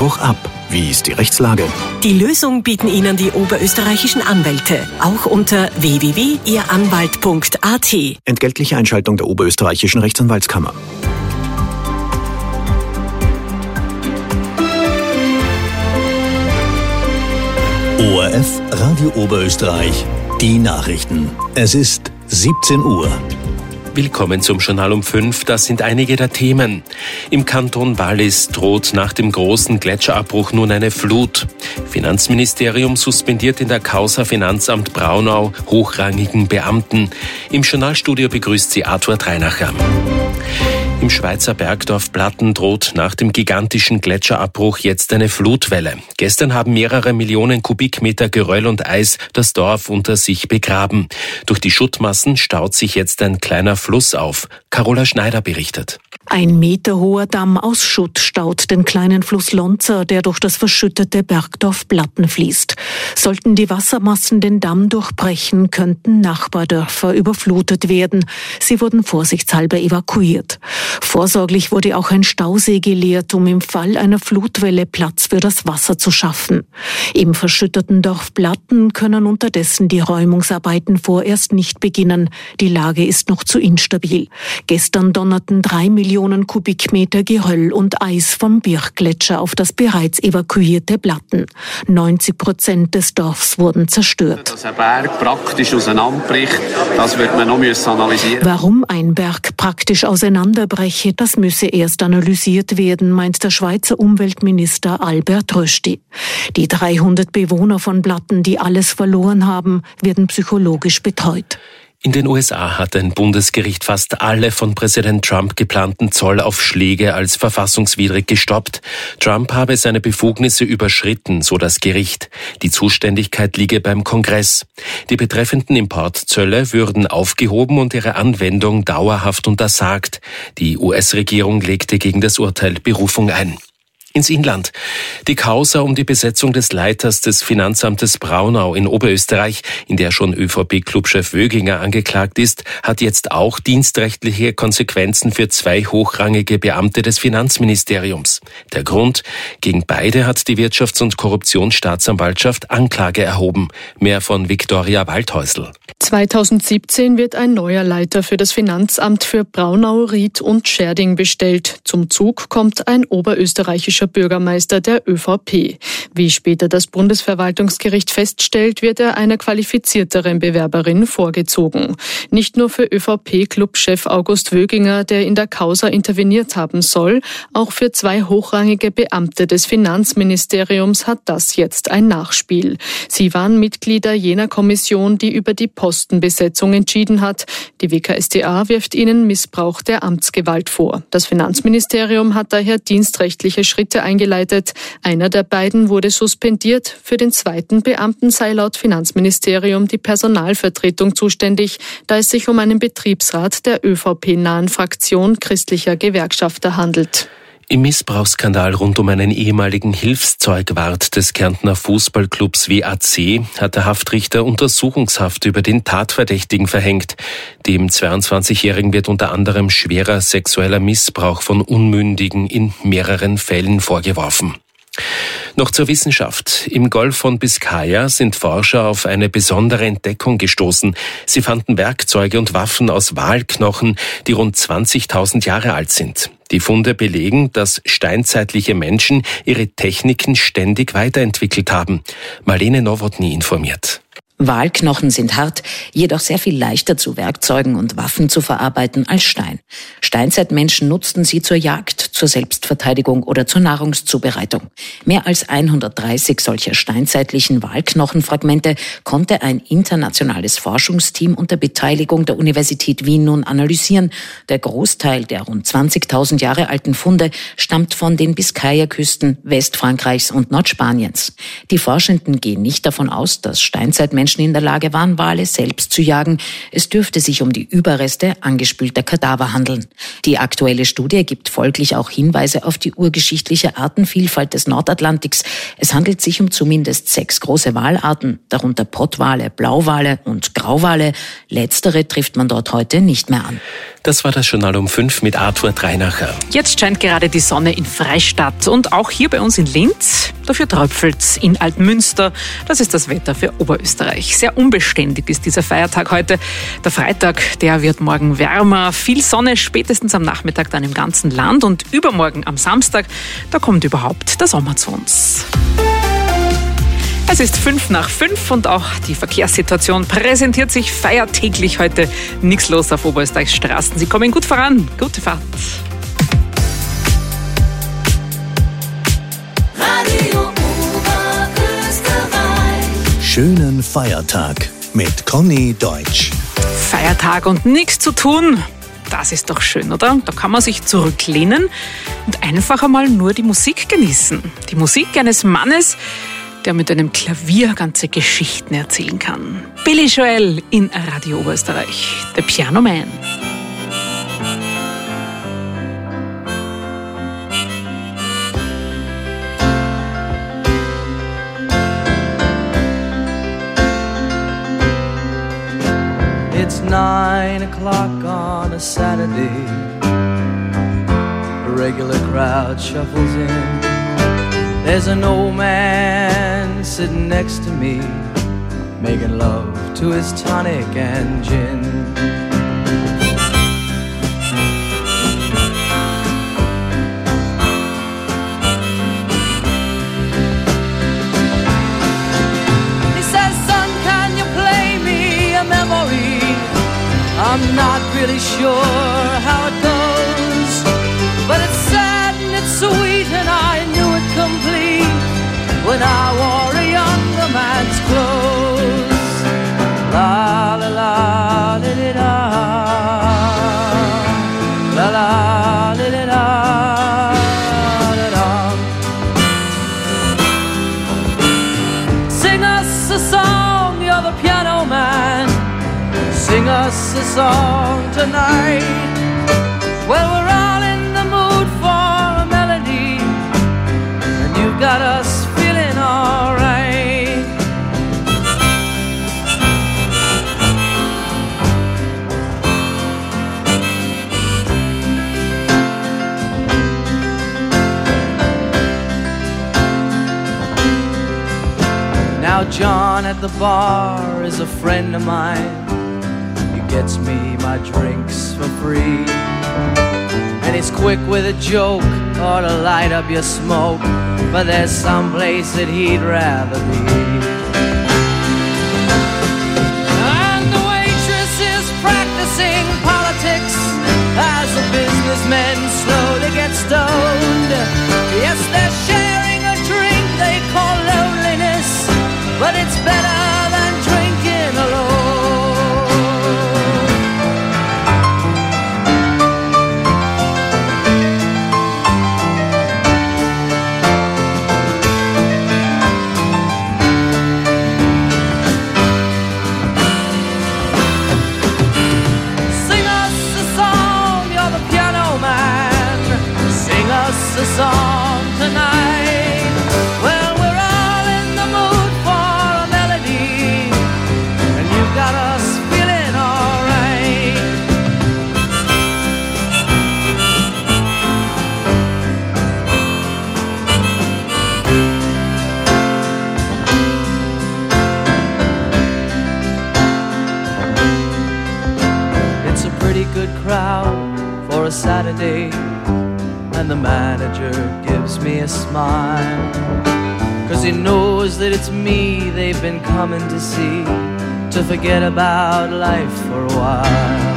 Gleitscherabbruch ab? Wie ist die Rechtslage? Die Lösung bieten Ihnen die oberösterreichischen Anwälte, auch unter www.ihranwalt.at. Entgeltliche Einschaltung der oberösterreichischen Rechtsanwaltskammer. ORF Radio Oberösterreich, die Nachrichten. Es ist 17 Uhr. Willkommen zum Journal um 5. Das sind einige der Themen. Im Kanton Wallis droht nach dem großen Gletscherabbruch nun eine Flut. Finanzministerium suspendiert in der Causa Finanzamt Braunau hochrangigen Beamten. Im Journalstudio begrüßt sie Arthur Dreinacher. Im Schweizer Bergdorf Platten droht nach dem gigantischen Gletscherabbruch jetzt eine Flutwelle. Gestern haben mehrere Millionen Kubikmeter Geröll und Eis das Dorf unter sich begraben. Durch die Schuttmassen staut sich jetzt ein kleiner Fluss auf. Carola Schneider berichtet. Ein meterhoher Damm aus Schutt staut den kleinen Fluss Lonza, der durch das verschüttete Bergdorf Platten fließt. Sollten die Wassermassen den Damm durchbrechen, könnten Nachbardörfer überflutet werden. Sie wurden vorsichtshalber evakuiert. Vorsorglich wurde auch ein Stausee geleert, um im Fall einer Flutwelle Platz für das Wasser zu schaffen. Im verschütteten Dorf Platten können unterdessen die Räumungsarbeiten vorerst nicht beginnen. Die Lage ist noch zu instabil. Gestern donnerten 3 Millionen Kubikmeter Geröll und Eis vom Birchgletscher auf das bereits evakuierte Platten. 90% des Dorfs wurden zerstört. Dass ein Berg praktisch auseinanderbricht, das wird man noch analysieren. Warum ein Berg praktisch auseinanderbreche, das müsse erst analysiert werden, meint der Schweizer Umweltminister Albert Rösti. Die 300 Bewohner von Platten, die alles verloren haben, werden psychologisch betreut. In den USA hat ein Bundesgericht fast alle von Präsident Trump geplanten Zollaufschläge als verfassungswidrig gestoppt. Trump habe seine Befugnisse überschritten, so das Gericht. Die Zuständigkeit liege beim Kongress. Die betreffenden Importzölle würden aufgehoben und ihre Anwendung dauerhaft untersagt. Die US-Regierung legte gegen das Urteil Berufung ein. Ins Inland. Die Causa um die Besetzung des Leiters des Finanzamtes Braunau in Oberösterreich, in der schon ÖVP-Clubchef Wöginger angeklagt ist, hat jetzt auch dienstrechtliche Konsequenzen für 2 hochrangige Beamte des Finanzministeriums. Der Grund? Gegen beide hat die Wirtschafts- und Korruptionsstaatsanwaltschaft Anklage erhoben. Mehr von Viktoria Waldhäusl. 2017 wird ein neuer Leiter für das Finanzamt für Braunau, Ried und Schärding bestellt. Zum Zug kommt ein oberösterreichischer Bürgermeister der ÖVP. Wie später das Bundesverwaltungsgericht feststellt, wird er einer qualifizierteren Bewerberin vorgezogen. Nicht nur für ÖVP-Clubchef August Wöginger, der in der Causa interveniert haben soll, auch für 2 hochrangige Beamte des Finanzministeriums hat das jetzt ein Nachspiel. Sie waren Mitglieder jener Kommission, die über die Postenbesetzung entschieden hat. Die WKStA wirft ihnen Missbrauch der Amtsgewalt vor. Das Finanzministerium hat daher dienstrechtliche Schritte eingeleitet. Einer der beiden wurde suspendiert. Für den zweiten Beamten sei laut Finanzministerium die Personalvertretung zuständig, da es sich um einen Betriebsrat der ÖVP-nahen Fraktion christlicher Gewerkschafter handelt. Im Missbrauchsskandal rund um einen ehemaligen Hilfszeugwart des Kärntner Fußballclubs WAC hat der Haftrichter Untersuchungshaft über den Tatverdächtigen verhängt. Dem 22-Jährigen wird unter anderem schwerer sexueller Missbrauch von Unmündigen in mehreren Fällen vorgeworfen. Noch zur Wissenschaft. Im Golf von Biskaya sind Forscher auf eine besondere Entdeckung gestoßen. Sie fanden Werkzeuge und Waffen aus Walknochen, die rund 20.000 Jahre alt sind. Die Funde belegen, dass steinzeitliche Menschen ihre Techniken ständig weiterentwickelt haben. Marlene Nowotny informiert. Walknochen sind hart, jedoch sehr viel leichter zu Werkzeugen und Waffen zu verarbeiten als Stein. Steinzeitmenschen nutzten sie zur Jagd, zur Selbstverteidigung oder zur Nahrungszubereitung. Mehr als 130 solcher steinzeitlichen Walknochenfragmente konnte ein internationales Forschungsteam unter Beteiligung der Universität Wien nun analysieren. Der Großteil der rund 20.000 Jahre alten Funde stammt von den Biskaya-Küsten Westfrankreichs und Nordspaniens. Die Forschenden gehen nicht davon aus, dass Steinzeitmenschen Menschen in der Lage waren, Wale selbst zu jagen. Es dürfte sich um die Überreste angespülter Kadaver handeln. Die aktuelle Studie gibt folglich auch Hinweise auf die urgeschichtliche Artenvielfalt des Nordatlantiks. Es handelt sich um zumindest 6 große Walarten, darunter Pottwale, Blauwale und Grauwale. Letztere trifft man dort heute nicht mehr an. Das war das Journal um 5 mit Arthur Dreinacher. Jetzt scheint gerade die Sonne in Freistadt und auch hier bei uns in Linz. Dafür tröpfelt's in Altmünster. Das ist das Wetter für Oberösterreich. Sehr unbeständig ist dieser Feiertag heute. Der Freitag, der wird morgen wärmer. Viel Sonne spätestens am Nachmittag dann im ganzen Land. Und übermorgen am Samstag, da kommt überhaupt der Sommer zu uns. Es ist 5:05 und auch die Verkehrssituation präsentiert sich feiertäglich heute. Nichts los auf Oberösterreichs Straßen. Sie kommen gut voran. Gute Fahrt. Radio Oberösterreich. Schönen Feiertag mit Conny Deutsch. Feiertag und nichts zu tun. Das ist doch schön, oder? Da kann man sich zurücklehnen und einfach einmal nur die Musik genießen. Die Musik eines Mannes, der mit einem Klavier ganze Geschichten erzählen kann. Billy Joel in Radio Oberösterreich, The Piano Man. It's 9 o'clock on a Saturday. A regular crowd shuffles in. There's an old man sitting next to me, making love to his tonic and gin. He says, son, can you play me a memory? I'm not really sure how it goes, but it's sad and it's sweet and I knew it complete when I wore a younger man's clothes. La la la li li da, la la li li da, da da. Sing us a song, you're the piano man. Sing us a song tonight. Well, we're all in the mood for a melody, and you've got us feeling all right. Now John at the bar is a friend of mine. He gets me my drinks for free, and he's quick with a joke or to light up your smoke, but there's some place that he'd rather be. And the waitress is practicing politics as the businessmen slowly get stoned. Yes, they're sharing a drink they call loneliness, but it's better than drinking alone. A song tonight. Well, we're all in the mood for a melody, and you've got us feeling all right. It's a pretty good crowd for a Saturday, and the manager gives me a smile, 'cause he knows that it's me they've been coming to see, to forget about life for a while.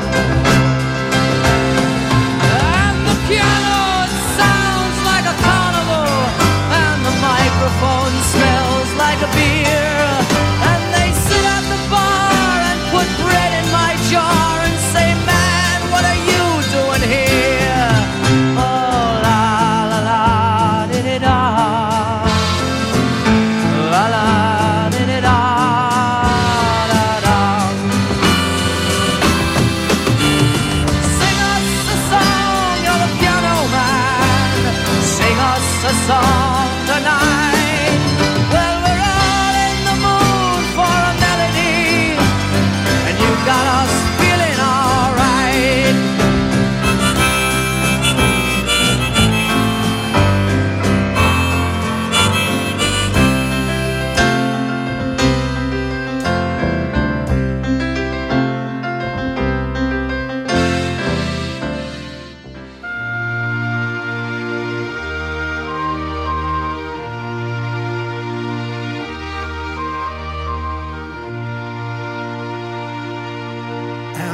And the piano sounds like a carnival, and the microphone smells like a beer, and they sit at the bar and put bread in my jar and say, man, what are you doing here? Oh, la la la di di da, la la di di da,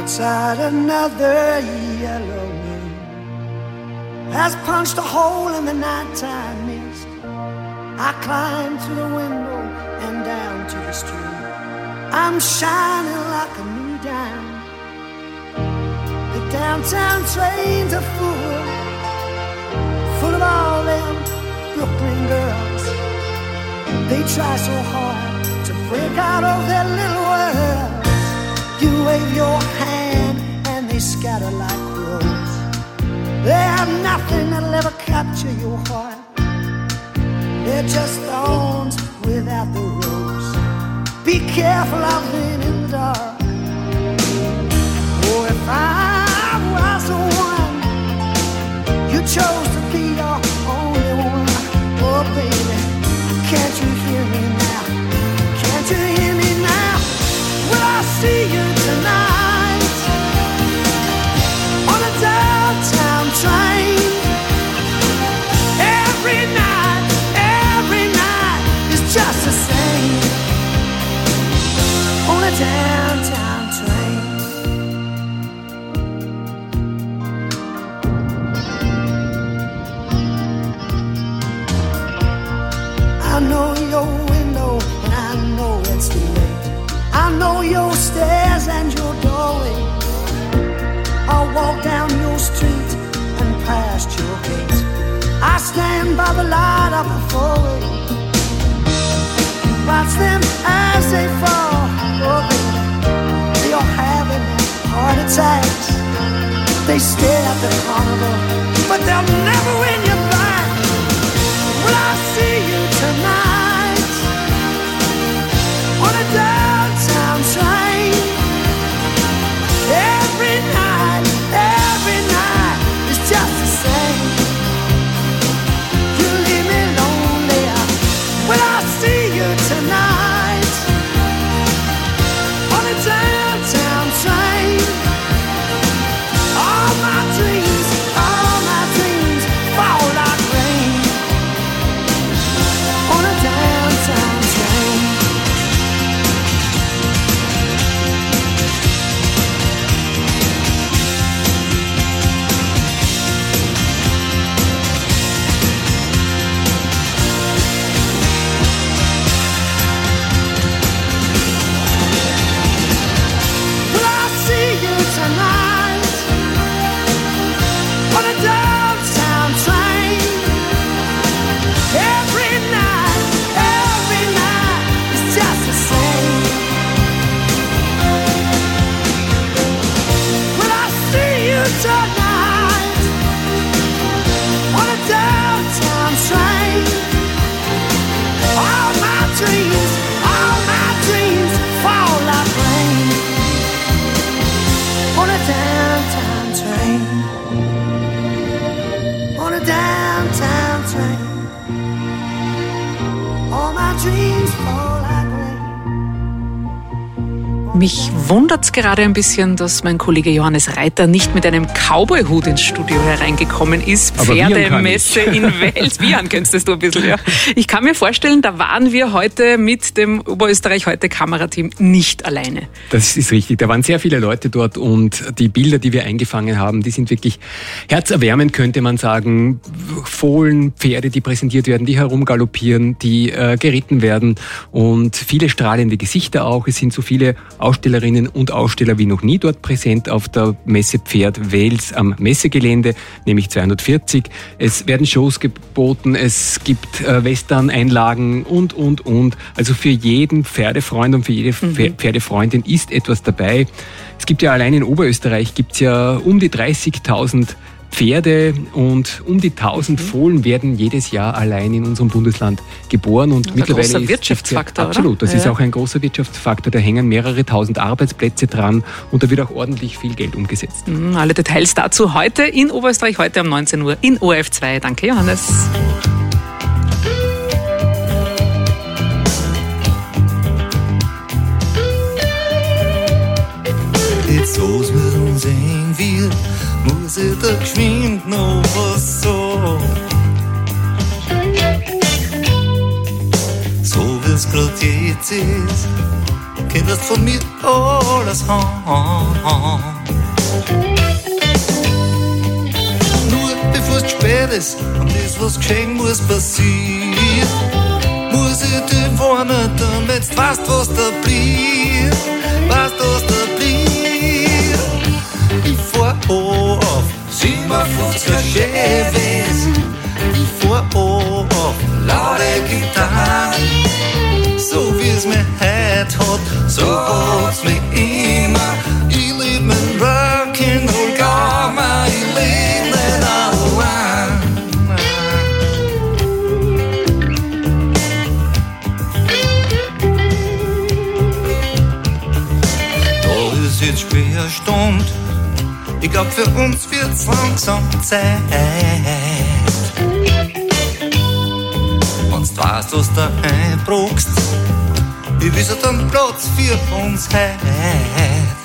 Outside another yellow moon has punched a hole in the nighttime mist. I climb through the window and down to the street. I'm shining like a new dime. The downtown trains are full of all them Brooklyn girls. They try so hard to break out of their little world. You wave your hand and they scatter like crows. They have nothing that'll ever capture your heart. They're just thorns without the rose. Be careful out there in the dark. Oh, if I was the one you chose to be your only one. Oh, baby, can't you hear me now? Can't you hear me now? Will I see you tonight on a downtown train? Every night is just the same on a downtown train. I know your window and I know it's too late. I know your stairs and your doorway. I'll walk down your street and past your gate. I stand by the light of the four-way. Watch them as they fall. Oh, baby, they are having heart attacks. They stare at the carnival, but they'll never win you back. Will I see you tonight on a downtown train? Every night is just the same. You leave me lonely. Will I see you tonight on a downtown train? All my dreams fall like rain on a downtown train. Will I see you tonight on a downtown train? Every night is just the same. Will I see you tonight on a downtown train? All my dreams fall like rain on a downtown train. On a downtown train. All my dreams fall like rain. Mich wundert's gerade ein bisschen, dass mein Kollege Johannes Reiter nicht mit einem Cowboy-Hut ins Studio hereingekommen ist. Pferdemesse in Wels. Wiehern könntest du ein bisschen, ja. Ich kann mir vorstellen, da waren wir heute mit dem Oberösterreich heute Kamerateam nicht alleine. Das ist richtig. Da waren sehr viele Leute dort und die Bilder, die wir eingefangen haben, die sind wirklich herzerwärmend, könnte man sagen. Fohlen, Pferde, die präsentiert werden, die herumgaloppieren, die geritten werden und viele strahlende Gesichter auch. Es sind so viele Ausstellerinnen und Aussteller wie noch nie dort präsent auf der Messe Pferd Wels am Messegelände, nämlich 240. Es werden Shows geboten, es gibt Western-Einlagen und. Also für jeden Pferdefreund und für jede Pferdefreundin ist etwas dabei. Es gibt ja allein in Oberösterreich gibt's ja um die 30.000 Pferde und um die 1000 Fohlen werden jedes Jahr allein in unserem Bundesland geboren. Und mittlerweile ist ein großer Wirtschaftsfaktor, absolut, das ja. ist auch ein großer Wirtschaftsfaktor. Da hängen mehrere tausend Arbeitsplätze dran und da wird auch ordentlich viel Geld umgesetzt. Alle Details dazu heute in Oberösterreich, heute um 19 Uhr in ORF2. Danke, Johannes. Jetzt los mit uns eng wird, muss ich da geschwind noch was sagen. So wie's grad jetzt ist, könntest von mir alles haben. Nur bevor es spät ist und das, was geschehen muss, passiert, muss ich dir warnen, damit du weißt, was da blieb. Weißt, was da blieb. Ich fahr auf 57er Chevys. Ich fahr auf laute Gitarren. So wie es mich heute hat, so hat's mich immer. Ich lieb mein Rock'n'Roll Gamma, ich leb nicht allein. Da ist jetzt schwer Stund, ich glaub für uns wird's langsam Zeit. Wenn's weißt, was du einbrauchst, ich wisse dann Platz für uns heut.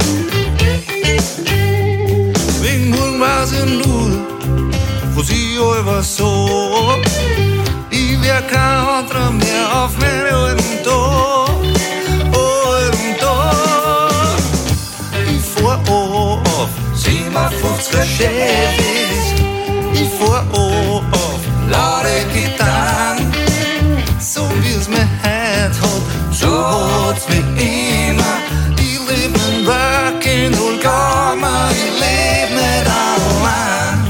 Wegen morgen weiß ich nur, was ich allweil sag. Ich wär kein anderer mehr auf meinen alten Tag. Alten Tag. Ich fahr auf 57er Chevys. Ich fahr auf laute Gitarren. So wie's mich heut hat, so hat's mich immer. Ich leb in Rock'n'Roll Gamma, ich leb nicht allein.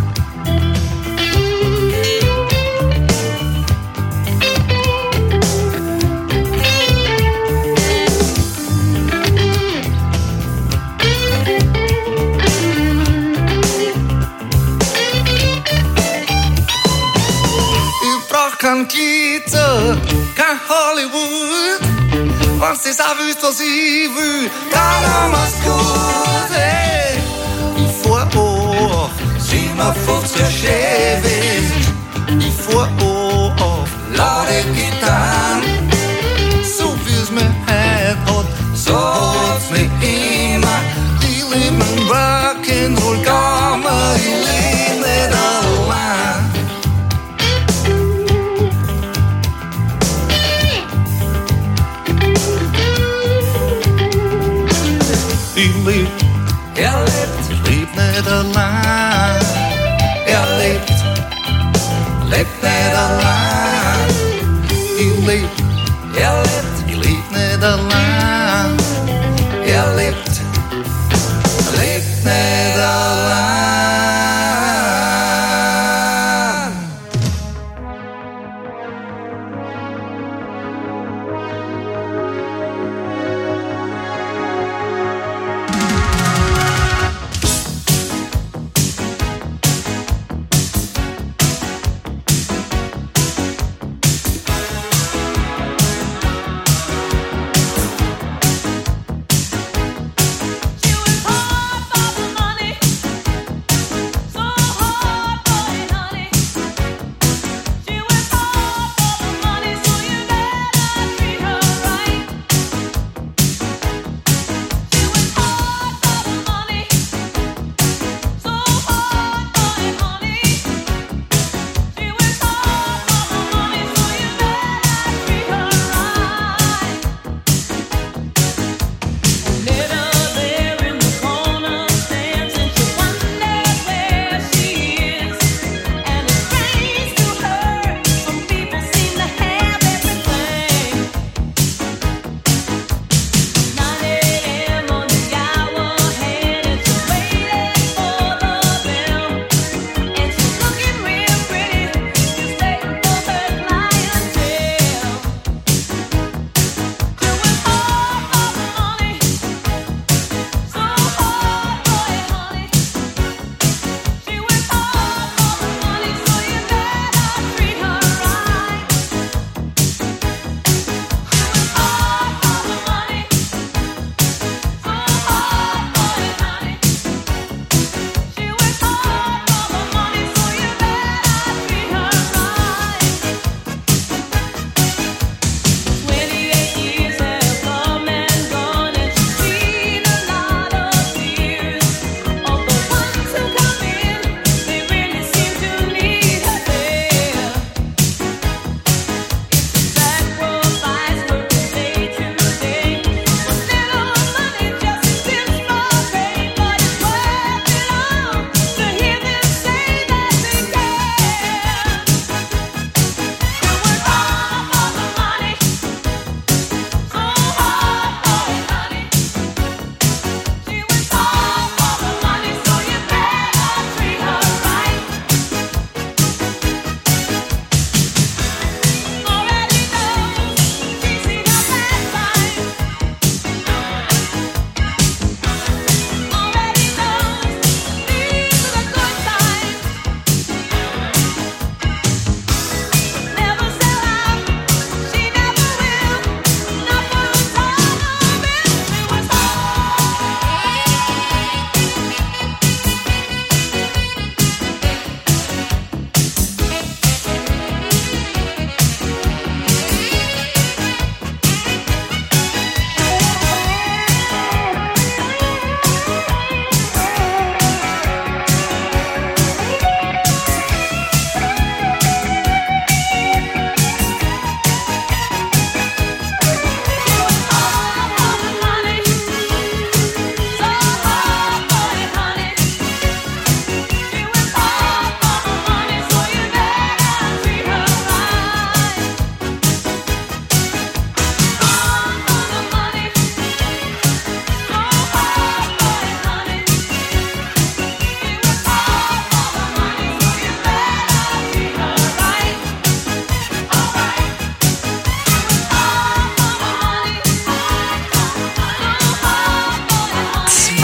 Ich brauch kein Glitter, kein Hollywood. Wenn's das auch willst, was ich will, dann mach's gut, hey. Ich fahr auf 57er Chevys. Ich fahr auf laute Gitarren. So wie's mich heut hat, so hat's mich immer. Ich leb mein Rock'n'Roll Gamma, ich leb nicht allein. Ich leb, ich leb nicht allein. Er lebt nicht allein. Ich leb, ich leb nicht allein. Er lebt nicht allein.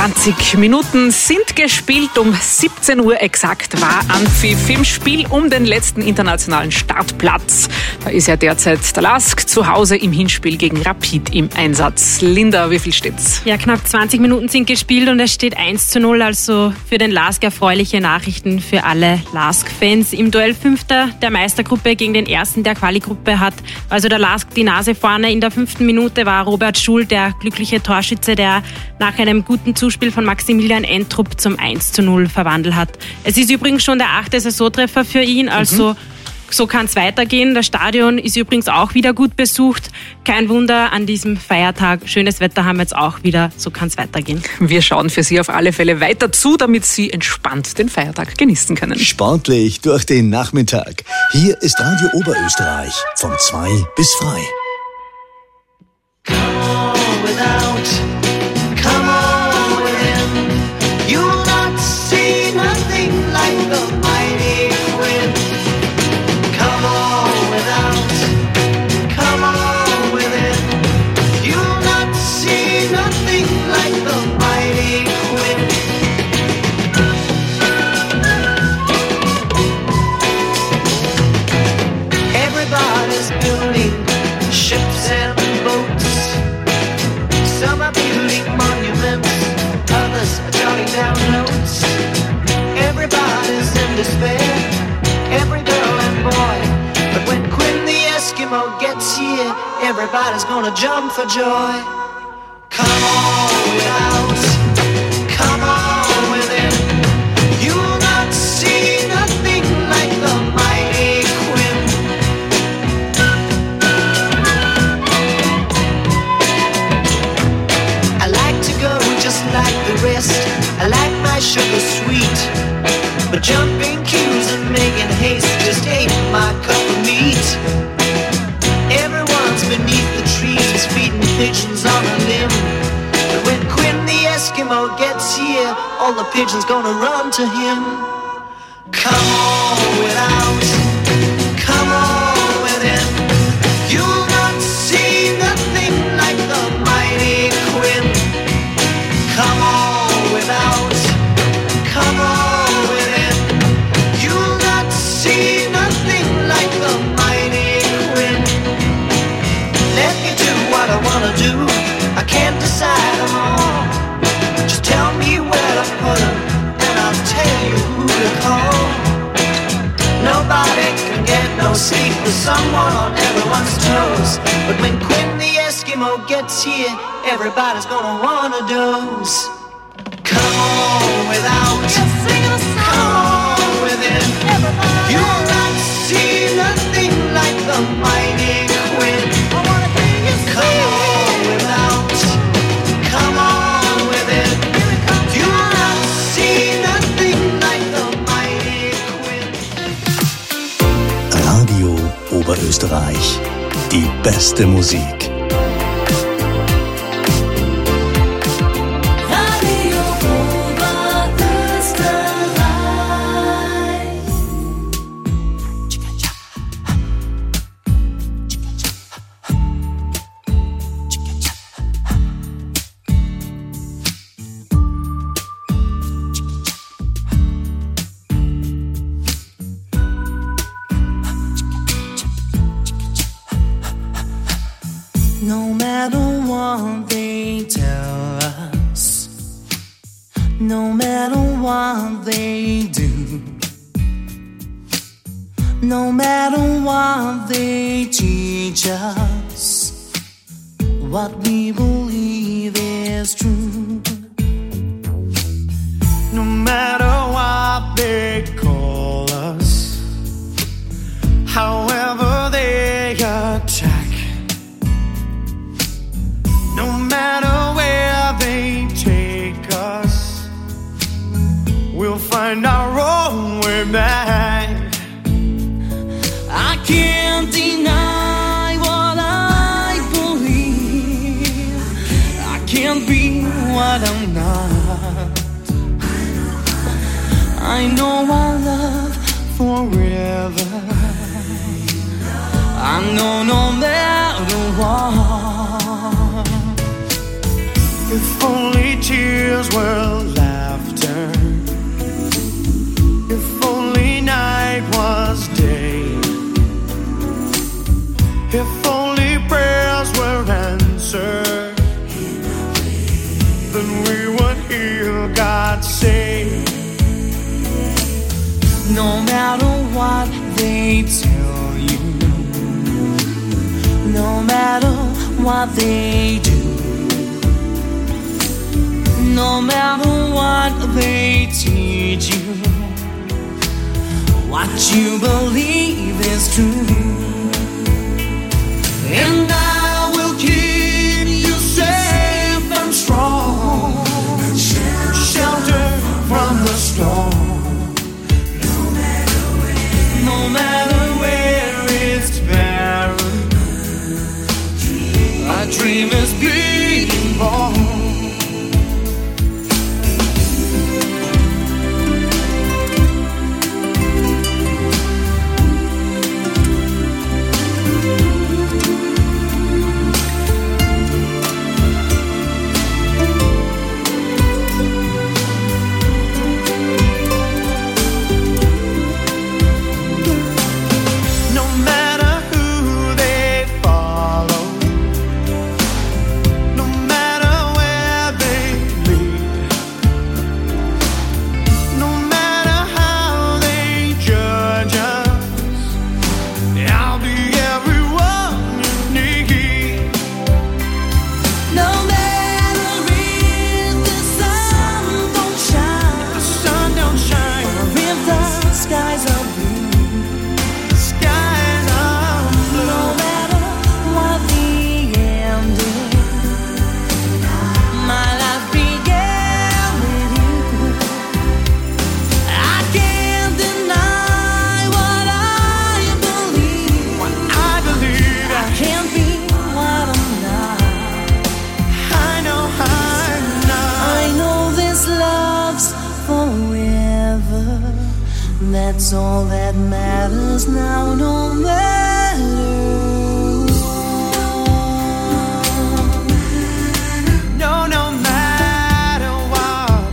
20 Minuten sind gespielt. Um 17 Uhr exakt war Anpfiff im Spiel um den letzten internationalen Startplatz. Da ist ja derzeit der LASK zu Hause im Hinspiel gegen Rapid im Einsatz. Linda, wie viel steht's? Ja, knapp 20 Minuten sind gespielt und es steht 1:0. Also für den LASK erfreuliche Nachrichten für alle LASK-Fans. Im Duell Fünfter der Meistergruppe gegen den Ersten der Quali-Gruppe hat also der LASK die Nase vorne. In der 5. Minute war Robert Schul der glückliche Torschütze, der nach einem guten Zuspiel von Maximilian Entrup zum 1:0 verwandelt hat. Es ist übrigens schon der 8. Saisontreffer für ihn, also so kann es weitergehen. Das Stadion ist übrigens auch wieder gut besucht. Kein Wunder an diesem Feiertag. Schönes Wetter haben wir jetzt auch wieder, so kann es weitergehen. Wir schauen für Sie auf alle Fälle weiter zu, damit Sie entspannt den Feiertag genießen können. Sportlich durch den Nachmittag. Hier ist Radio Oberösterreich von 2 bis frei. Everybody's gonna jump for joy. Come on without, come on within. You'll not see nothing like the mighty Quinn. I like to go just like the rest. I like my sugar sweet, but jumping queues and making haste just ain't my cup of meat. Beneath the trees, feeding pigeons on a limb. But when Quinn the Eskimo gets here, all the pigeons gonna run to him. Come on without, come on within. You'll not see nothing like the mighty Quinn. Come on without, come on within. You'll not see nothing like the mighty Quinn. Let me do what I wanna do. I can't decide them all. Just tell me where to put them, and I'll tell you who to call. Nobody can get no sleep with someone on everyone's toes. But when Quinn the Eskimo gets here, everybody's gonna wanna doze. Come on without, come on within. You'll not see nothing like the mighty Quinn. Come on without, come on within. You'll not see nothing like the mighty Quinn. Radio Oberösterreich. Die beste Musik. No matter what they tell us, no matter what they do, no matter what they teach us, what we believe is true. No matter what they call us, however they attack, no matter where they take us, we'll find our own way back. I can't deny what I believe. I can't be what I'm not. I know our love forever. I know no matter what. If only tears tears were laughter. If only night was day. If only prayers were answered, then we would hear God say, no matter what they tell you, no matter what they do, no matter what they teach you, what you believe is true. And I will keep you safe and strong, shelter from the storm. No matter where it's barren, a dream is being born. That's all that matters now, no matter what. No, no matter what.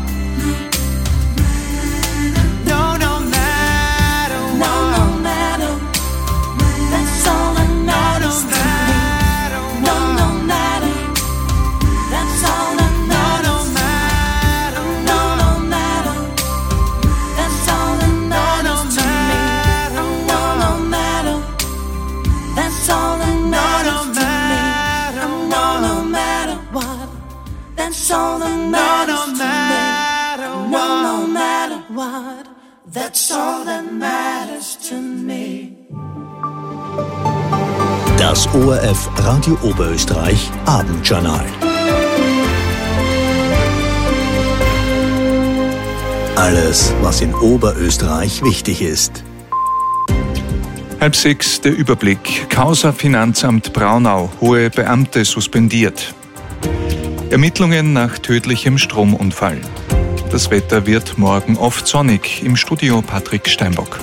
No, no matter what. No, no matter. That's all that matters to me. No, no matter. That's all that matters. No, no matter. That's all that matters to me. No, no matter. That's all that matters to me. No, no matter what. That's all that matters to me. No, no matter what. That's all that matters to me. Das ORF Radio Oberösterreich Abendjournal. Alles, was in Oberösterreich wichtig ist. 5:30 der Überblick. Causa Finanzamt Braunau. Hohe Beamte suspendiert. Ermittlungen nach tödlichem Stromunfall. Das Wetter wird morgen oft sonnig. Im Studio Patrick Steinbock.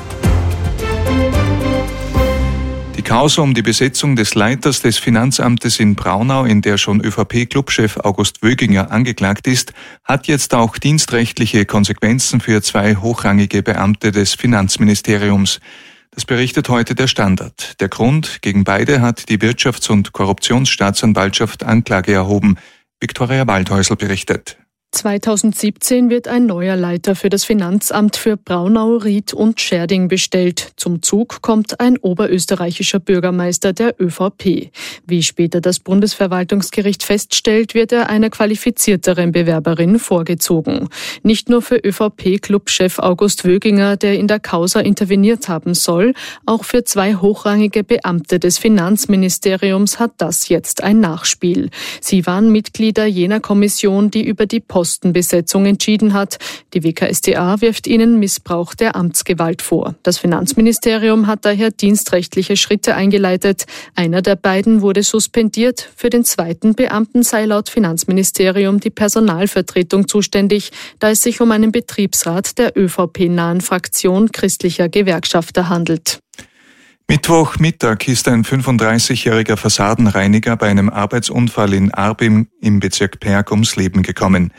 Die Causa um die Besetzung des Leiters des Finanzamtes in Braunau, in der schon ÖVP-Clubchef August Wöginger angeklagt ist, hat jetzt auch dienstrechtliche Konsequenzen für 2 hochrangige Beamte des Finanzministeriums. Das berichtet heute der Standard. Der Grund: gegen beide hat die Wirtschafts- und Korruptionsstaatsanwaltschaft Anklage erhoben. Viktoria Waldhäusl berichtet. 2017 wird ein neuer Leiter für das Finanzamt für Braunau, Ried und Schärding bestellt. Zum Zug kommt ein oberösterreichischer Bürgermeister der ÖVP. Wie später das Bundesverwaltungsgericht feststellt, wird er einer qualifizierteren Bewerberin vorgezogen. Nicht nur für ÖVP-Clubchef August Wöginger, der in der Causa interveniert haben soll, auch für 2 hochrangige Beamte des Finanzministeriums hat das jetzt ein Nachspiel. Sie waren Mitglieder jener Kommission, die über die Postenbesetzung entschieden hat. Die WKStA wirft ihnen Missbrauch der Amtsgewalt vor. Das Finanzministerium hat daher dienstrechtliche Schritte eingeleitet. Einer der beiden wurde suspendiert. Für den zweiten Beamten sei laut Finanzministerium die Personalvertretung zuständig, da es sich um einen Betriebsrat der ÖVP-nahen Fraktion christlicher Gewerkschafter handelt. Mittwochmittag ist ein 35-jähriger Fassadenreiniger bei einem Arbeitsunfall in Arbim im Bezirk Perg ums Leben gekommen.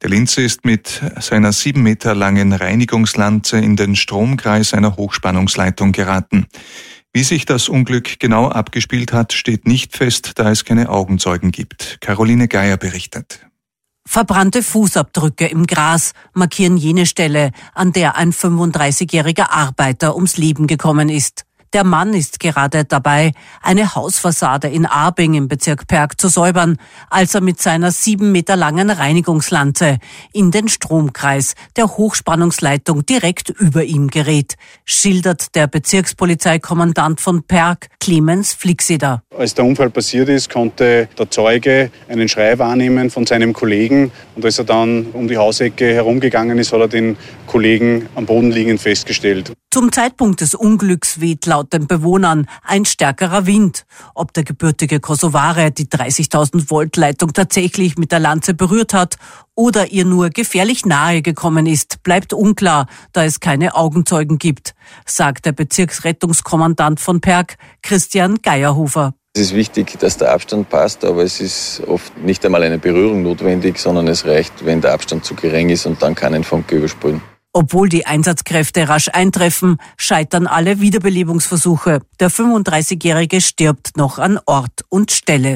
Der Linzer ist mit seiner 7 Meter langen Reinigungslanze in den Stromkreis einer Hochspannungsleitung geraten. Wie sich das Unglück genau abgespielt hat, steht nicht fest, da es keine Augenzeugen gibt. Caroline Geier berichtet. Verbrannte Fußabdrücke im Gras markieren jene Stelle, an der ein 35-jähriger Arbeiter ums Leben gekommen ist. Der Mann ist gerade dabei, eine Hausfassade in Arbing im Bezirk Perg zu säubern, als er mit seiner 7 Meter langen Reinigungslanze in den Stromkreis der Hochspannungsleitung direkt über ihm gerät, schildert der Bezirkspolizeikommandant von Perg, Clemens Flixeder. Als der Unfall passiert ist, konnte der Zeuge einen Schrei wahrnehmen von seinem Kollegen. Und als er dann um die Hausecke herumgegangen ist, hat er den Kollegen am Boden liegend festgestellt. Zum Zeitpunkt des Unglücks weht laut den Bewohnern ein stärkerer Wind. Ob der gebürtige Kosovare die 30.000 Volt Leitung tatsächlich mit der Lanze berührt hat oder ihr nur gefährlich nahe gekommen ist, bleibt unklar, da es keine Augenzeugen gibt, sagt der Bezirksrettungskommandant von Perg, Christian Geierhofer. Es ist wichtig, dass der Abstand passt, aber es ist oft nicht einmal eine Berührung notwendig, sondern es reicht, wenn der Abstand zu gering ist und dann kann ein Funke übersprühen. Obwohl die Einsatzkräfte rasch eintreffen, scheitern alle Wiederbelebungsversuche. Der 35-Jährige stirbt noch an Ort und Stelle.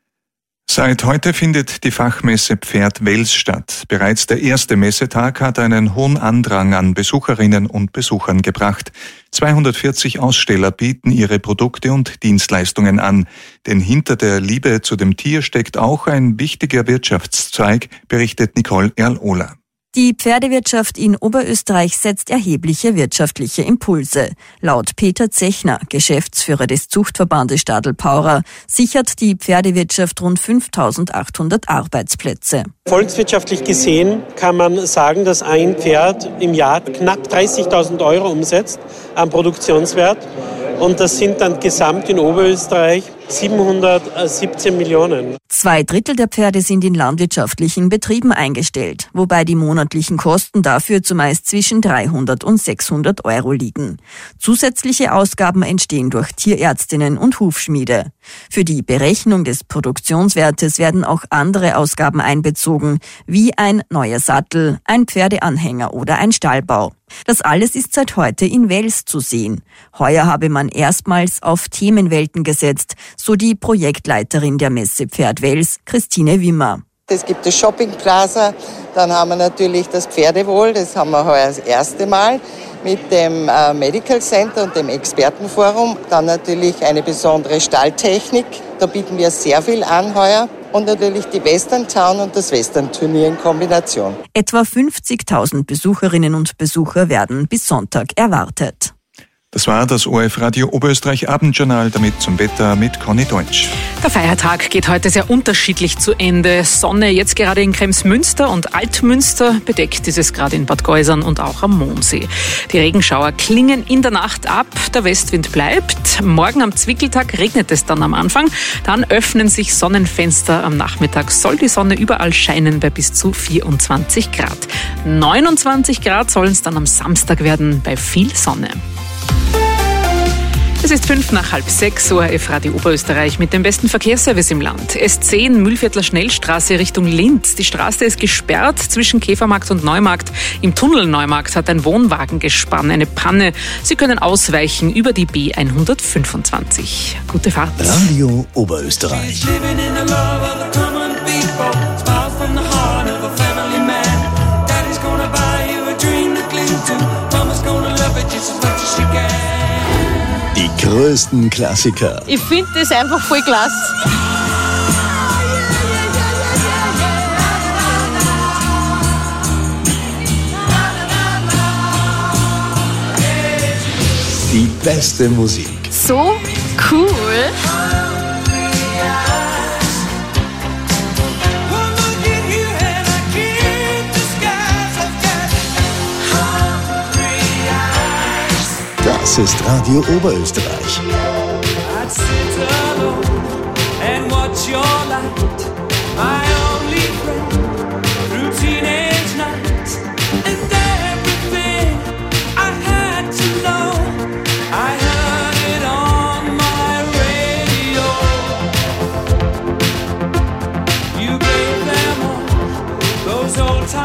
Seit heute findet die Fachmesse Pferd Wels statt. Bereits der erste Messetag hat einen hohen Andrang an Besucherinnen und Besuchern gebracht. 240 Aussteller bieten ihre Produkte und Dienstleistungen an. Denn hinter der Liebe zu dem Tier steckt auch ein wichtiger Wirtschaftszweig, berichtet Nicole Erl-Ohler. Die Pferdewirtschaft in Oberösterreich setzt erhebliche wirtschaftliche Impulse. Laut Peter Zechner, Geschäftsführer des Zuchtverbandes Stadl-Paurer, sichert die Pferdewirtschaft rund 5.800 Arbeitsplätze. Volkswirtschaftlich gesehen kann man sagen, dass ein Pferd im Jahr knapp 30.000 € umsetzt am Produktionswert. Und das sind dann gesamt in Oberösterreich 717 Millionen. 2/3 der Pferde sind in landwirtschaftlichen Betrieben eingestellt, wobei die monatlichen Kosten dafür zumeist zwischen 300 und 600 € liegen. Zusätzliche Ausgaben entstehen durch Tierärztinnen und Hufschmiede. Für die Berechnung des Produktionswertes werden auch andere Ausgaben einbezogen, wie ein neuer Sattel, ein Pferdeanhänger oder ein Stallbau. Das alles ist seit heute in Wels zu sehen. Heuer habe man erstmals auf Themenwelten gesetzt, so die Projektleiterin der Messe Pferd Wels, Christine Wimmer. Es gibt das Shopping Plaza, dann haben wir natürlich das Pferdewohl, das haben wir heuer das erste Mal mit dem Medical Center und dem Expertenforum. Dann natürlich eine besondere Stalltechnik, da bieten wir sehr viel an heuer. Und natürlich die Western Town und das Western Turnier in Kombination. Etwa 50.000 Besucherinnen und Besucher werden bis Sonntag erwartet. Das war das ORF Radio Oberösterreich Abendjournal, damit zum Wetter mit Conny Deutsch. Der Feiertag geht heute sehr unterschiedlich zu Ende. Sonne jetzt gerade in Kremsmünster und Altmünster, bedeckt ist es gerade in Bad Geusern und auch am Mondsee. Die Regenschauer klingen in der Nacht ab, der Westwind bleibt. Morgen am Zwickeltag regnet es dann am Anfang, dann öffnen sich Sonnenfenster. Am Nachmittag soll die Sonne überall scheinen bei bis zu 24 Grad. 29 Grad sollen es dann am Samstag werden bei viel Sonne. Es ist 5:05, ORF Radio Oberösterreich mit dem besten Verkehrsservice im Land. S10 Mühlviertler Schnellstraße Richtung Linz. Die Straße ist gesperrt zwischen Käfermarkt und Neumarkt. Im Tunnel Neumarkt hat ein Wohnwagengespann eine Panne. Sie können ausweichen über die B125. Gute Fahrt. Radio Oberösterreich. Die größten Klassiker. Ich finde das einfach voll klasse. Die beste Musik. So cool. Das ist Radio Oberösterreich. Old time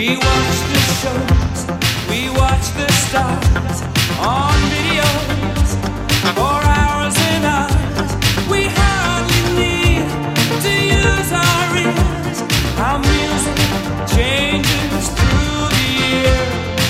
We watch the shows, we watch the stars on videos for hours and hours. We hardly need to use our ears. Our music changes through the year.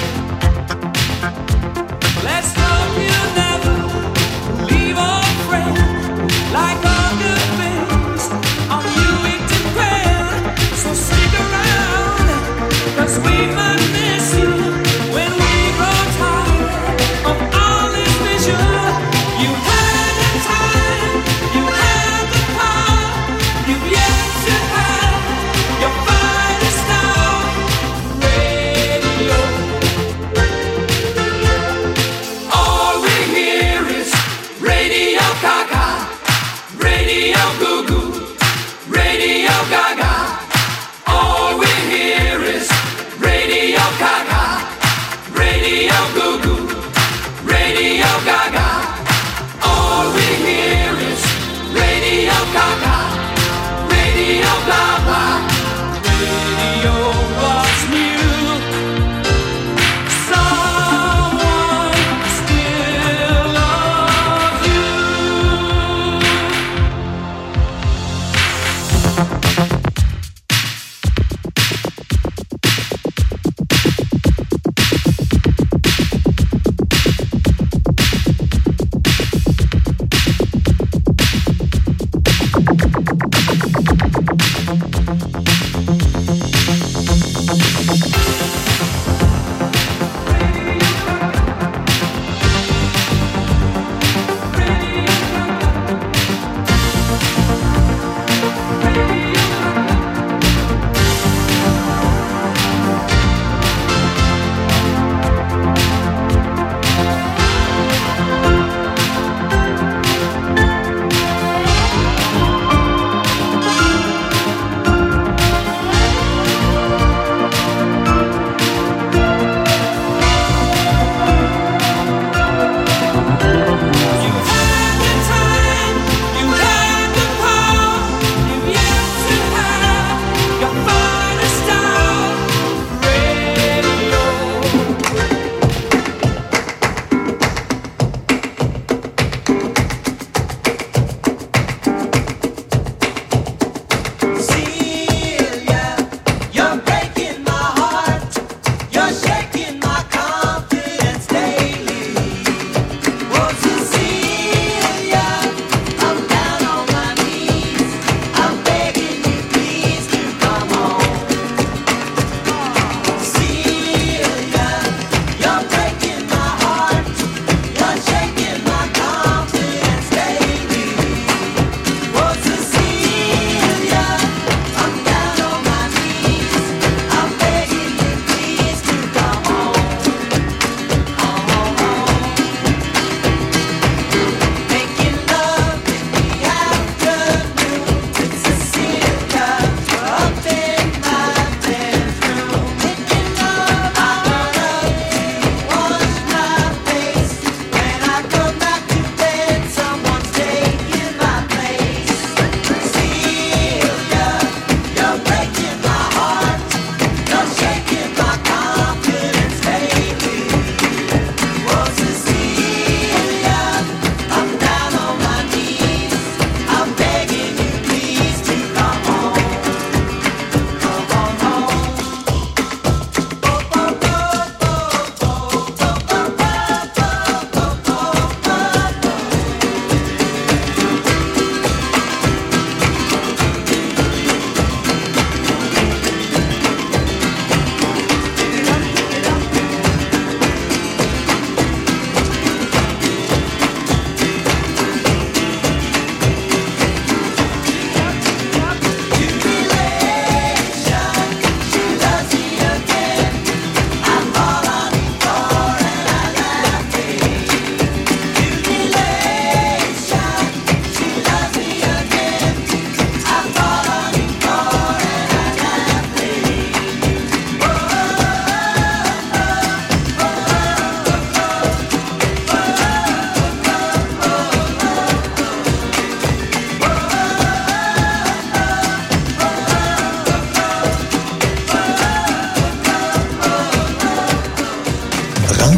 Let's hope you'll never leave our friend. Like all good things, on you it depends. So stick around, 'cause we might miss you when we grow tired of all this.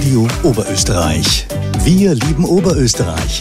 Radio Oberösterreich. Wir lieben Oberösterreich.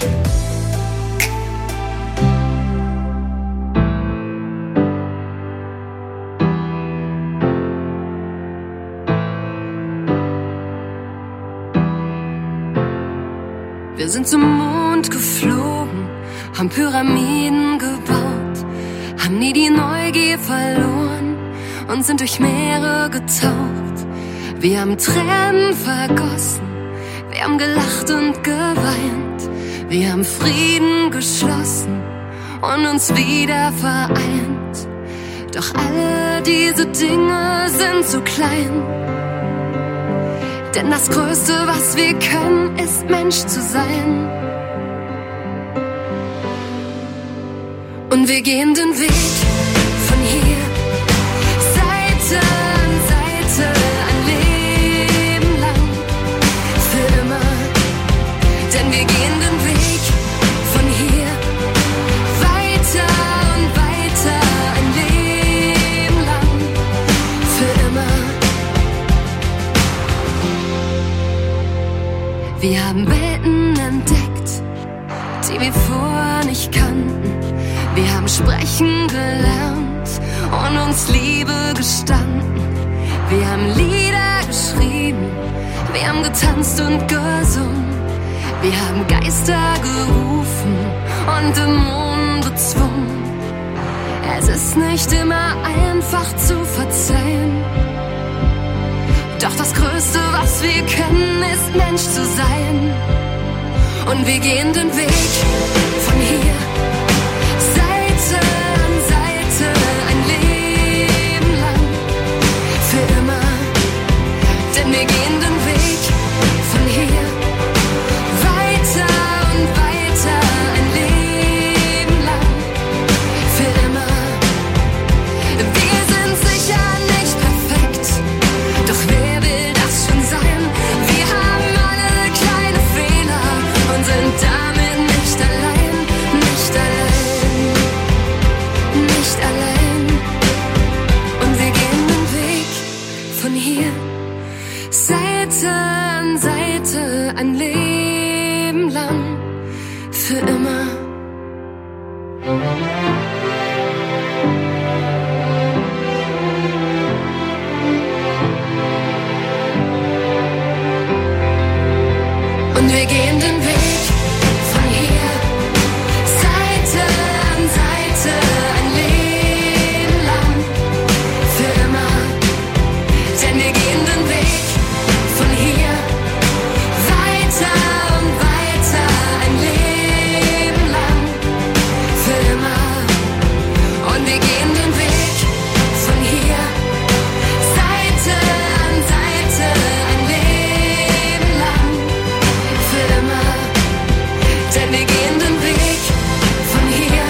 Wir sind zum Mond geflogen, haben Pyramiden gebaut, haben nie die Neugier verloren und sind durch Meere getaucht. Wir haben Tränen vergossen, wir haben gelacht und geweint, wir haben Frieden geschlossen und uns wieder vereint. Doch alle diese Dinge sind zu klein, denn das Größte, was wir können, ist Mensch zu sein. Und wir gehen den Weg von hier, Seite an Seite, ein Leben lang, für immer. Denn wir gehen den Weg von hier, weiter und weiter, ein Leben lang, für immer. Wir haben Welten entdeckt, die wir vorher nicht kannten. Wir haben sprechen gelernt und uns Liebe gestanden. Wir haben Lieder geschrieben, wir haben getanzt und gesungen. Wir haben Geister gerufen und Dämonen bezwungen. Es ist nicht immer einfach zu verzeihen, doch das Größte, was wir können, ist Mensch zu sein. Und wir gehen den Weg von hier, Seite an Seite, ein Leben lang, für immer. Denn wir gehen den Weg von hier, weiter und weiter, ein Leben lang, für immer. Wir sind sicher nicht perfekt, doch wer will das schon sein? Wir haben alle kleine Fehler und sind damit nicht allein, nicht allein, nicht allein. Und wir gehen den Weg von hier, Seite an Seite, ein Leben lang, für immer. Und wir gehen den Weg von hier, Seite an Seite, ein Leben lang, für immer. Denn wir gehen den Weg von hier, weiter und weiter, ein Leben lang, für immer. Und wir gehen den Weg von hier, Seite an Seite, ein Leben lang, für immer. Denn wir gehen den Weg von hier,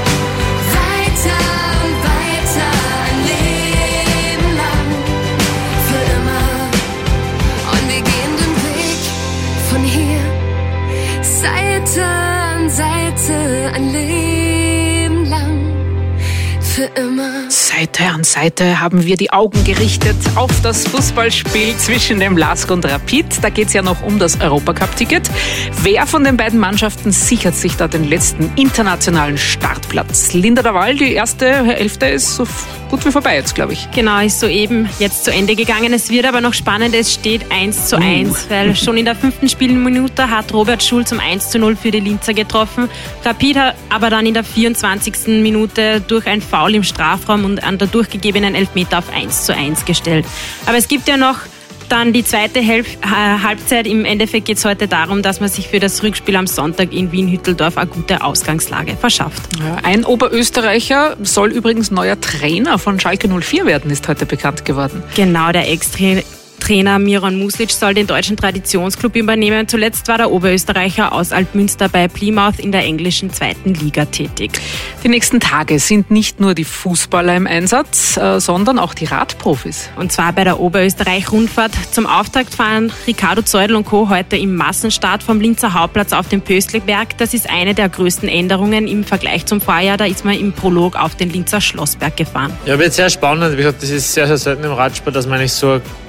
weiter und weiter, ein Leben lang, für immer. Und wir gehen den Weg von hier, Seite an Seite, ein Leben lang, für immer. Seite an Seite haben wir die Augen gerichtet auf das Fußballspiel zwischen dem LASK und Rapid. Da geht es ja noch um das Europacup-Ticket. Wer von den beiden Mannschaften sichert sich da den letzten internationalen Startplatz? Linda Daval, die erste Hälfte ist so gut wie vorbei jetzt, glaube ich. Genau, ist soeben jetzt zu Ende gegangen. Es wird aber noch spannend, es steht 1:1, weil schon in der 5. Spielminute hat Robert Schul zum 1:0 für die Linzer getroffen. Rapid hat aber dann in der 24. Minute durch ein Foul im Strafraum und an der durchgegebenen Elfmeter auf 1:1 gestellt. Aber es gibt ja noch dann die zweite Halbzeit. Im Endeffekt geht es heute darum, dass man sich für das Rückspiel am Sonntag in Wien-Hütteldorf eine gute Ausgangslage verschafft. Ja, ein Oberösterreicher soll übrigens neuer Trainer von Schalke 04 werden, ist heute bekannt geworden. Genau, der Ex-Trainer Miron Muslic soll den deutschen Traditionsclub übernehmen. Zuletzt war der Oberösterreicher aus Altmünster bei Plymouth in der englischen 2. Liga tätig. Die nächsten Tage sind nicht nur die Fußballer im Einsatz, sondern auch die Radprofis. Und zwar bei der Oberösterreich-Rundfahrt. Zum Auftakt fahren Ricardo Zeudel und Co. heute im Massenstart vom Linzer Hauptplatz auf den Pöstleberg. Das ist eine der größten Änderungen im Vergleich zum Vorjahr. Da ist man im Prolog auf den Linzer Schlossberg gefahren. Ja, wird sehr spannend. Wie gesagt, das ist sehr, sehr selten im Radsport, dass man eigentlich so eine kurze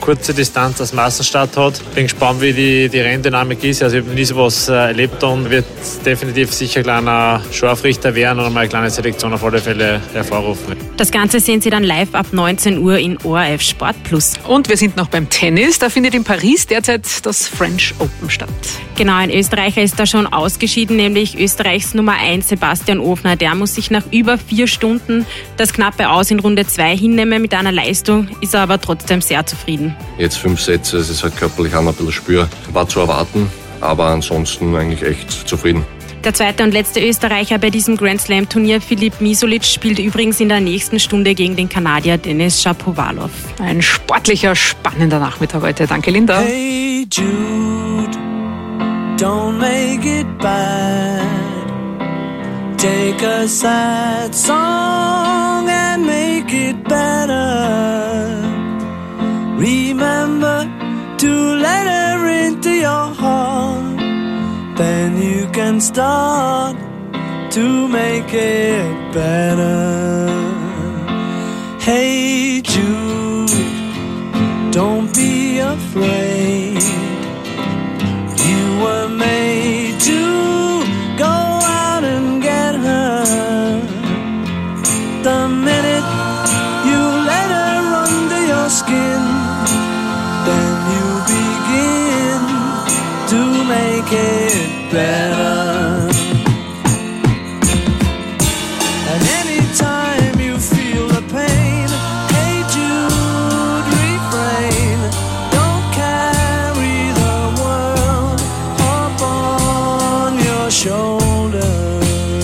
Distanz als Massenstart hat. Bin gespannt, wie die Renndynamik ist. Also ich habe noch nie sowas erlebt und wird definitiv sicher ein kleiner Scharfrichter werden und mal eine kleine Selektion auf alle Fälle hervorrufen. Das Ganze sehen Sie dann live ab 19 Uhr in ORF Sport Plus. Und wir sind noch beim Tennis. Da findet in Paris derzeit das French Open statt. Genau, ein Österreicher ist da schon ausgeschieden, nämlich Österreichs Nummer 1 Sebastian Ofner. Der muss sich nach über 4 Stunden das knappe Aus in Runde 2 hinnehmen. Mit einer Leistung ist er aber trotzdem sehr zufrieden. Jetzt 5 Sätze, es ist halt körperlich auch noch ein bisschen spür. War zu erwarten, aber ansonsten eigentlich echt zufrieden. Der zweite und letzte Österreicher bei diesem Grand Slam Turnier, Filip Misolic, spielt übrigens in der nächsten Stunde gegen den Kanadier Denis Shapovalov. Ein sportlicher, spannender Nachmittag heute. Danke, Linda. Hey Jude, don't make it bad. Take a sad song and make it better. Remember to let her into your heart. Then you can start to make it better. Hey Jude, don't be afraid. You were made to go out and get her. The minute you let her under your skin, then you begin to make it better. And anytime you feel the pain, hey Jude, refrain. Don't carry the world up on your shoulder.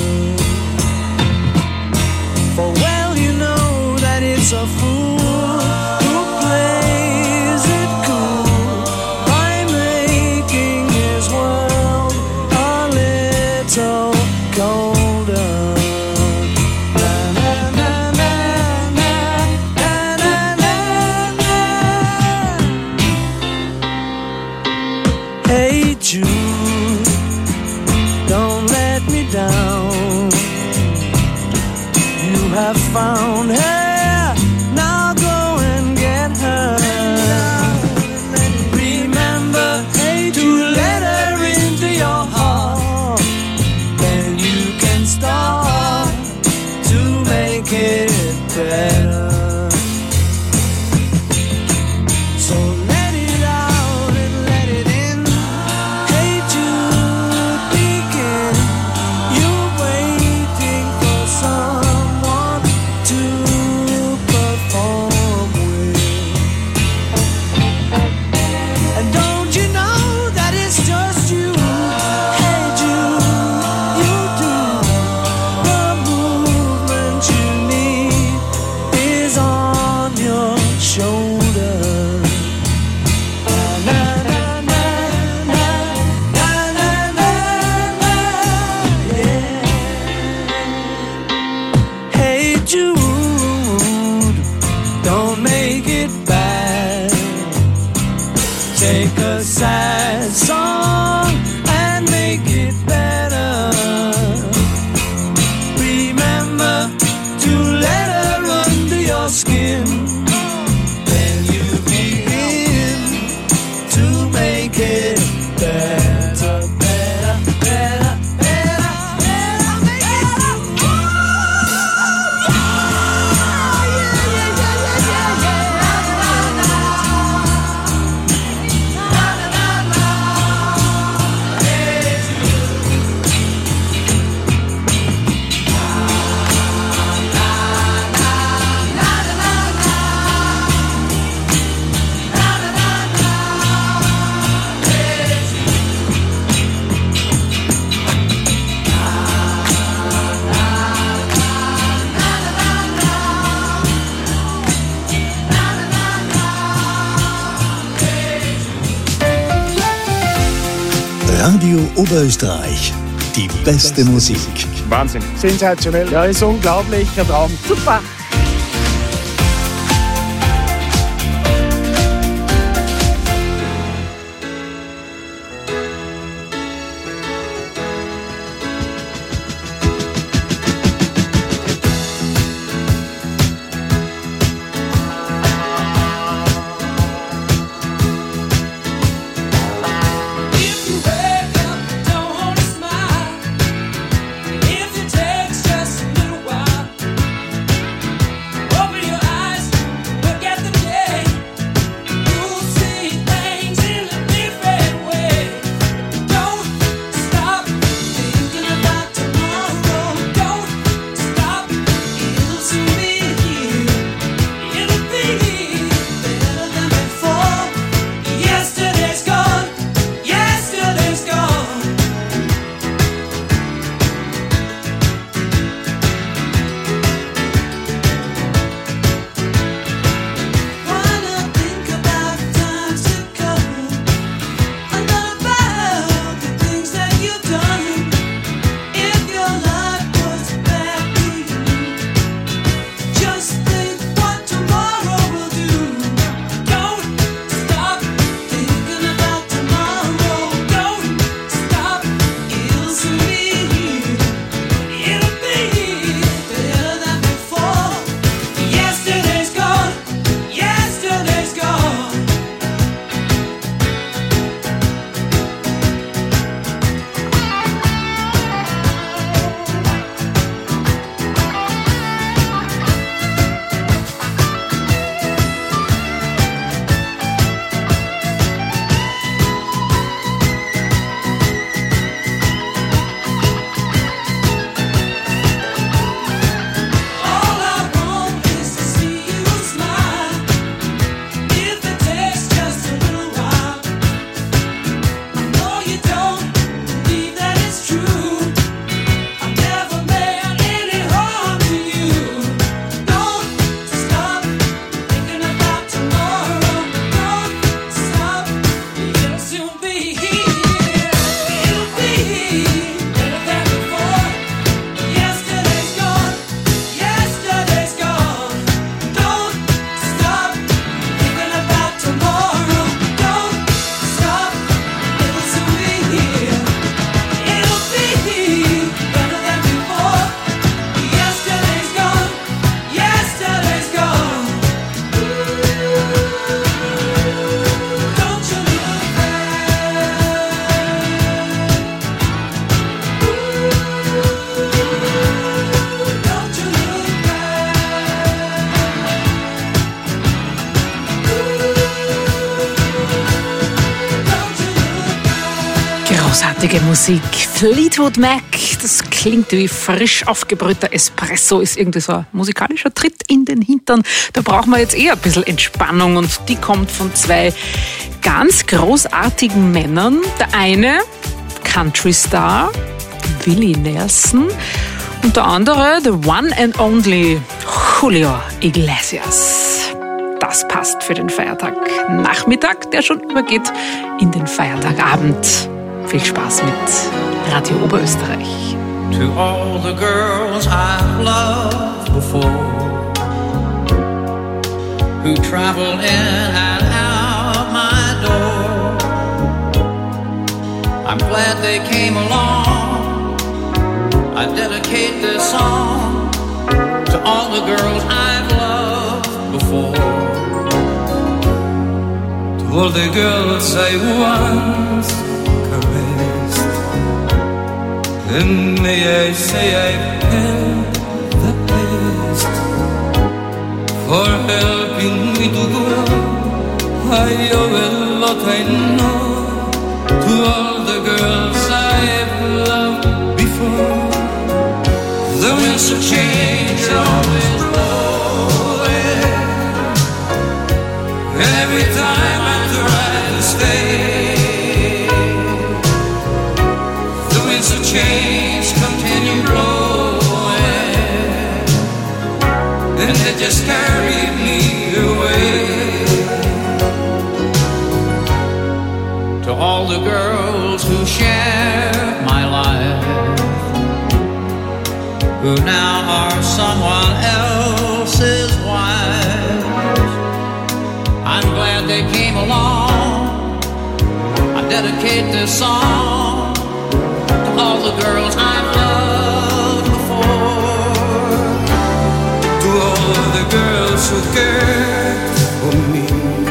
For well you know that it's a fool who plays it cool by making his world a little colder. Na, na, na, na, na, na, na, na. Hey Jude, don't let me down. You have found her, now go and get her. Remember, hey, to let her into your heart. Then you can start to make it better. So let it out and let it in. Hey Jude, begin. You're waiting for someone to perform with. And don't you know that it's just you? Hey Jude, you do. The movement you need is on your shoulder. Na, na, na, na, na, na, na, na, yeah. Hey Jude, don't make it bad. Take a sad song and make it better. Remember to let her under your skin. Then you begin to make it better, better, better, better, better, make it better. Radio Oberösterreich. Die beste Musik. Wahnsinn. Sensationell. Ja, ist unglaublich. Ein Traum. Super. Großartige Musik. Fleetwood Mac, das klingt wie frisch aufgebrühter Espresso, ist irgendwie so ein musikalischer Tritt in den Hintern. Da brauchen wir jetzt eher ein bisschen Entspannung und die kommt von zwei ganz großartigen Männern. Der eine, Country Star, Willie Nelson, und der andere, the one and only Julio Iglesias. Das passt für den Feiertag Nachmittag, der schon übergeht in den Feiertagabend. Viel Spaß mit Radio Oberösterreich. To all the girls I've loved before, who traveled in and out my door, I'm glad they came along. I dedicate this song to all the girls I've loved before. To all the girls I once caressed, and may I say I've had the best for helping me to grow. I owe a lot, I know, to all the girls I've loved before. The winds of change always blowing, and every time I try to stay, the winds of change continue blowing, and they just carry me away. To all the girls who share my life, who now are someone else's wives, I'm glad they came along. I dedicate this song to all the girls I've loved before. To all the girls who cared for me,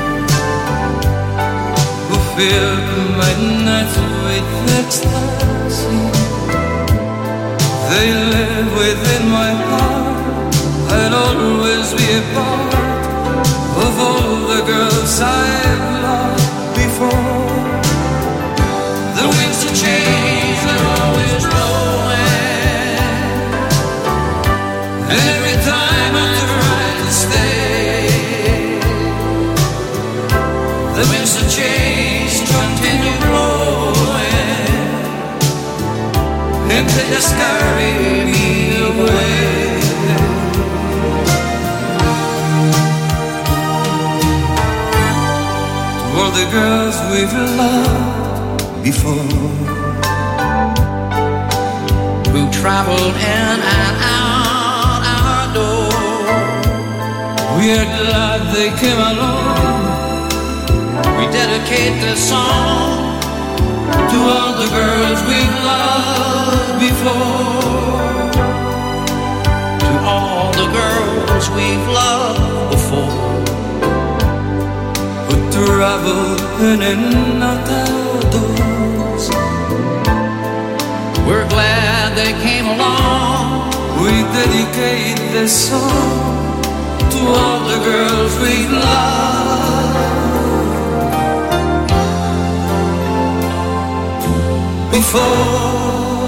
who filled my nights with ecstasy. They live within my heart. I'll always be a part of all the girls I've loved before. The winds of change are always blowing, and every time I try to stay, the winds of change continue blowing, and they just carry me away. To all the girls we've loved before, who traveled in and out our door, we're glad they came along. We dedicate this song to all the girls we've loved before. To all the girls we've loved before, who travel in and out our doors, we're glad they came along. We dedicate this song to all the girls we've loved before.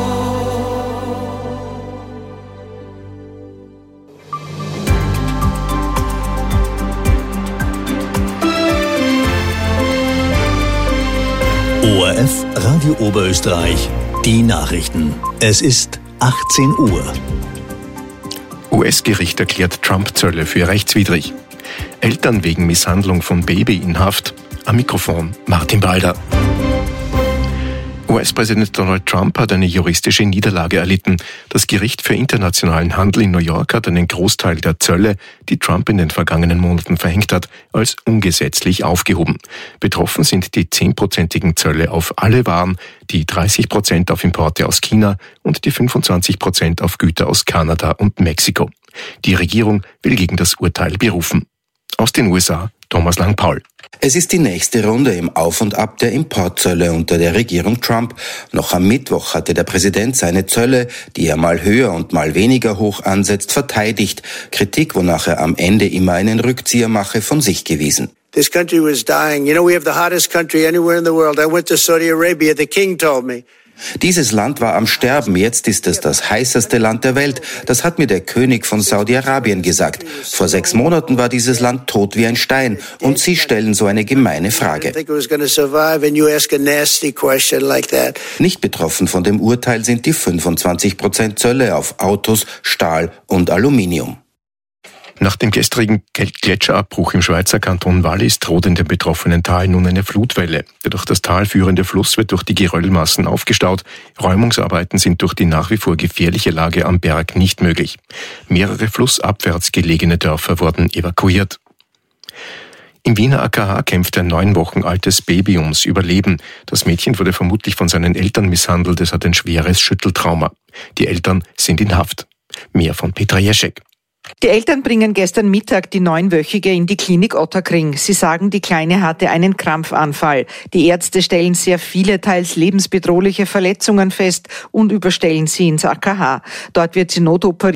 ORF Radio Oberösterreich, die Nachrichten. Es ist 18 Uhr. US-Gericht erklärt Trump-Zölle für rechtswidrig. Eltern wegen Misshandlung von Baby in Haft. Am Mikrofon Martin Balder. US-Präsident Donald Trump hat eine juristische Niederlage erlitten. Das Gericht für internationalen Handel in New York hat einen Großteil der Zölle, die Trump in den vergangenen Monaten verhängt hat, als ungesetzlich aufgehoben. Betroffen sind die 10%igen Zölle auf alle Waren, die 30% auf Importe aus China und die 25% auf Güter aus Kanada und Mexiko. Die Regierung will gegen das Urteil berufen. Aus den USA, Thomas Lang-Paul. Es ist die nächste Runde im Auf und Ab der Importzölle unter der Regierung Trump. Noch am Mittwoch hatte der Präsident seine Zölle, die er mal höher und mal weniger hoch ansetzt, verteidigt. Kritik, wonach er am Ende immer einen Rückzieher mache, von sich gewiesen. This country was dying. You know, we have the hottest country anywhere in the world. I went to Saudi Arabia. The king told me. Dieses Land war am Sterben, jetzt ist es das heißeste Land der Welt. Das hat mir der König von Saudi-Arabien gesagt. Vor 6 Monaten war dieses Land tot wie ein Stein. Und Sie stellen so eine gemeine Frage. Nicht betroffen von dem Urteil sind die 25% Zölle auf Autos, Stahl und Aluminium. Nach dem gestrigen Gletscherabbruch im Schweizer Kanton Wallis droht in dem betroffenen Tal nun eine Flutwelle. Der durch das Tal führende Fluss wird durch die Geröllmassen aufgestaut. Räumungsarbeiten sind durch die nach wie vor gefährliche Lage am Berg nicht möglich. Mehrere flussabwärts gelegene Dörfer wurden evakuiert. Im Wiener AKH kämpft ein 9 Wochen altes Baby ums Überleben. Das Mädchen wurde vermutlich von seinen Eltern misshandelt. Es hat ein schweres Schütteltrauma. Die Eltern sind in Haft. Mehr von Petra Jeschek. Die Eltern bringen gestern Mittag die 9-Wöchige in die Klinik Ottakring. Sie sagen, die Kleine hatte einen Krampfanfall. Die Ärzte stellen sehr viele, teils lebensbedrohliche Verletzungen fest und überstellen sie ins AKH. Dort wird sie notoperiert